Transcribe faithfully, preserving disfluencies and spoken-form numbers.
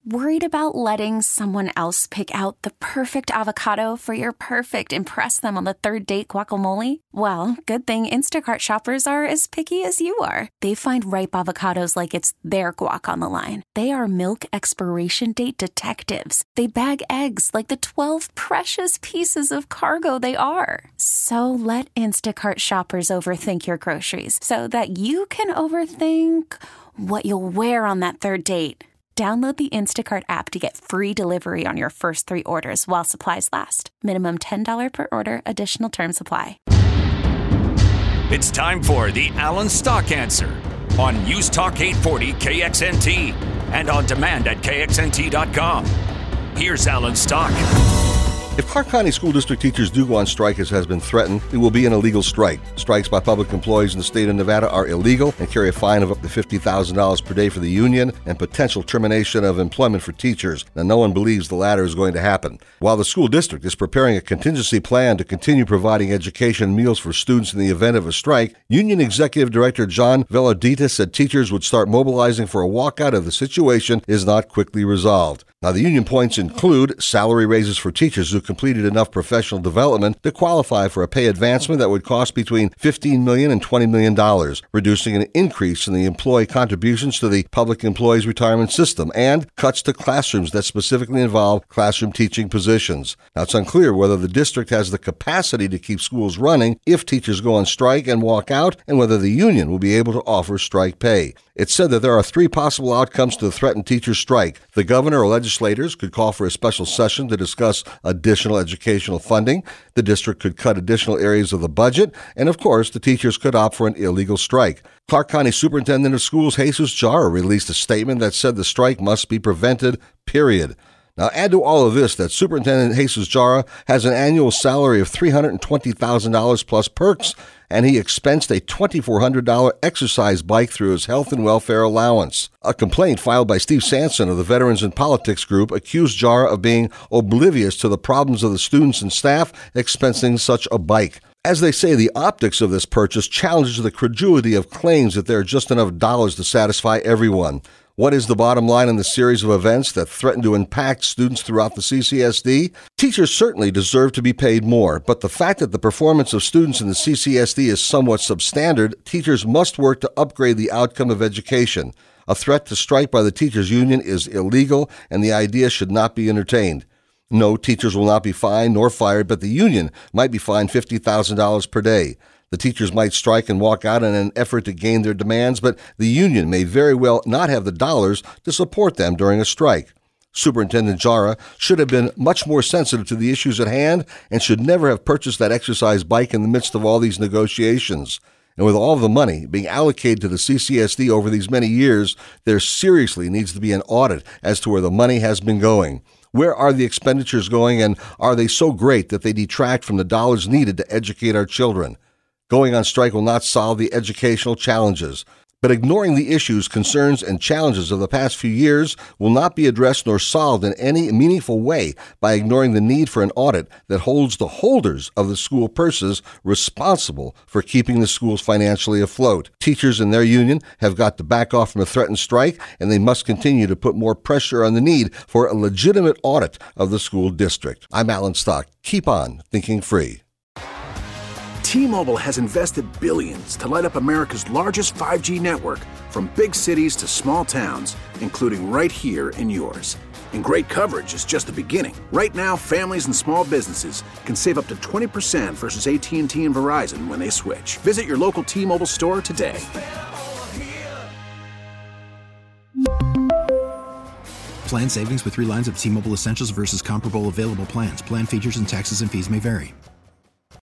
Worried about letting someone else pick out the perfect avocado for your perfect impress them on the third date guacamole? Well, good thing Instacart shoppers are as picky as you are. They find ripe avocados like it's their guac on the line. They are milk expiration date detectives. They bag eggs like the twelve precious pieces of cargo they are. So let Instacart shoppers overthink your groceries so that you can overthink what you'll wear on that third date. Download the Instacart app to get free delivery on your first three orders while supplies last. Minimum ten dollars per order. Additional terms apply. It's time for the Alan Stock Answer on News Talk eight forty K X N T and on demand at K X N T dot com. Here's Alan Stock. If Clark County School District teachers do go on strike, as has been threatened, it will be an illegal strike. Strikes by public employees in the state of Nevada are illegal and carry a fine of up to fifty thousand dollars per day for the union and potential termination of employment for teachers. Now, no one believes the latter is going to happen. While the school district is preparing a contingency plan to continue providing education and meals for students in the event of a strike, Union Executive Director John Velodita said teachers would start mobilizing for a walkout if the situation is not quickly resolved. Now, the union points include salary raises for teachers who completed enough professional development to qualify for a pay advancement that would cost between fifteen million dollars and twenty million dollars, reducing an increase in the employee contributions to the Public Employees Retirement System, and cuts to classrooms that specifically involve classroom teaching positions. Now, it's unclear whether the district has the capacity to keep schools running if teachers go on strike and walk out, and whether the union will be able to offer strike pay. It's said that there are three possible outcomes to the threatened teachers' strike. The governor or legislators could call for a special session to discuss additional educational funding. The district could cut additional areas of the budget. And, of course, the teachers could opt for an illegal strike. Clark County Superintendent of Schools Jesus Jara released a statement that said the strike must be prevented, period. Now, add to all of this that Superintendent Jesus Jara has an annual salary of three hundred twenty thousand dollars plus perks, and he expensed a two thousand four hundred dollars exercise bike through his health and welfare allowance. A complaint filed by Steve Sanson of the Veterans in Politics Group accused Jara of being oblivious to the problems of the students and staff expensing such a bike. As they say, the optics of this purchase challenges the credulity of claims that there are just enough dollars to satisfy everyone. What is the bottom line in the series of events that threaten to impact students throughout the C C S D? Teachers certainly deserve to be paid more, but the fact that the performance of students in the C C S D is somewhat substandard, teachers must work to upgrade the outcome of education. A threat to strike by the teachers' union is illegal, and the idea should not be entertained. No, teachers will not be fined nor fired, but the union might be fined fifty thousand dollars per day. The teachers might strike and walk out in an effort to gain their demands, but the union may very well not have the dollars to support them during a strike. Superintendent Jara should have been much more sensitive to the issues at hand and should never have purchased that exercise bike in the midst of all these negotiations. And with all of the money being allocated to the C C S D over these many years, there seriously needs to be an audit as to where the money has been going. Where are the expenditures going, and are they so great that they detract from the dollars needed to educate our children? Going on strike will not solve the educational challenges, but ignoring the issues, concerns, and challenges of the past few years will not be addressed nor solved in any meaningful way by ignoring the need for an audit that holds the holders of the school purses responsible for keeping the schools financially afloat. Teachers and their union have got to back off from a threatened strike, and they must continue to put more pressure on the need for a legitimate audit of the school district. I'm Alan Stock. Keep on thinking free. T-Mobile has invested billions to light up America's largest five G network, from big cities to small towns, including right here in yours. And great coverage is just the beginning. Right now, families and small businesses can save up to twenty percent versus A T and T and Verizon when they switch. Visit your local T-Mobile store today. Plan savings with three lines of T-Mobile Essentials versus comparable available plans. Plan features and taxes and fees may vary.